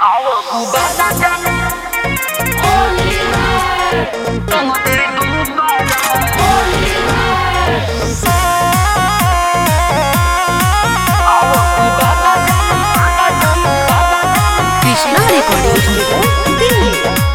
Krishna recording studio Delhi.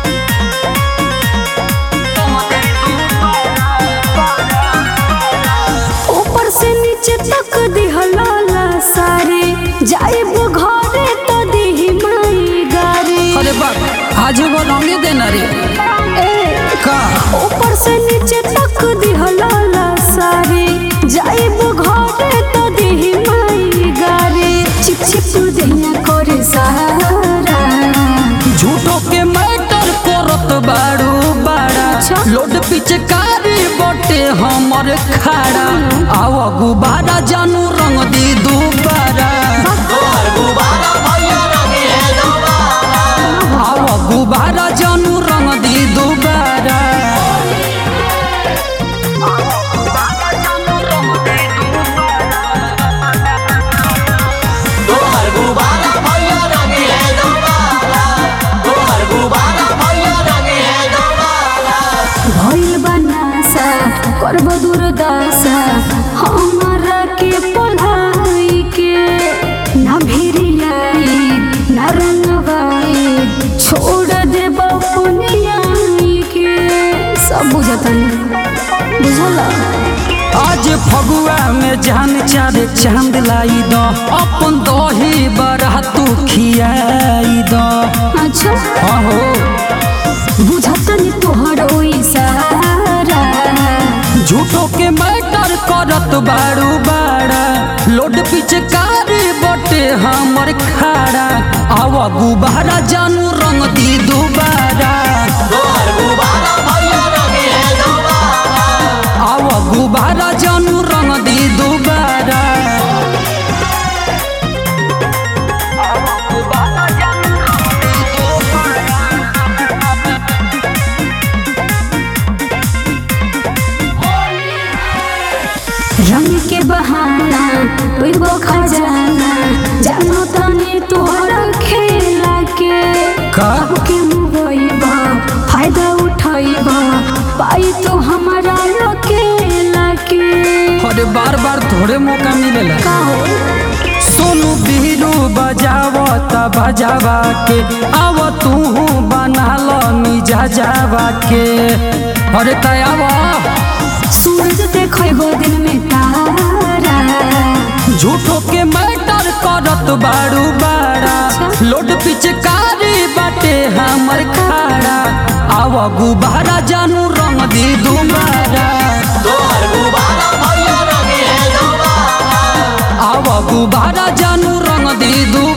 ऊपर से नीचे तक दिहला सारे जाइब घरे तो दिही माई गारी। अरे बाप आज वो रंगे देना रे का ऊपर से नीचे तक दिहला सारे जाइब घरे तो दिही माई गारी। चिप चिप देना करे सहारा झूठो के मैटर करत बाड़ू बाड़ा लोड पीछे कारी बटे हमर खाड़ा आव गुबारा जानू रंग दी दुबारा आव गुबारा जानू रंग दी दुबारा भइल बनासा करब दुर्दशा हमारा के पढ़ाई के ना भिरियाई ना रंगवाई छोड़ दे बपुनियाई के सब बुझतन बुझला। आज फगुआ में जान चारे चांद लाई दो अपन दही बड़ा तू खियाई दो। अच्छा आहो बुझतन तोहर इशारा झूठो के मैटर करत बाड़ू बाड़ा लोड पीछे कारी बटे हमर खाड़ा आव गुबारा जानू रंग दी दुबारा आव गुबारा जानू रंग दी दुबारा रंग के बहाना तुइबो खजाना जानो तने तोहर खेला के का के मुबईबा फायदा उठाईबा पाई तो हमारा अकेला के। अरे बार बार थोड़े मौका मिलेला का हो सोनू बीरू बजावता बजावा के आव तू बना लो मिजा जावा के अरे तयावा सूरज देखो दिन में तारा झूठो के मैटर करत बाड़ू बाड़ा लोड पीछे कारी बाटे हमर खाड़ा आव गुबारा जानू रंग दी दुबारा आव गुबारा जानू रंग दी दुबारा।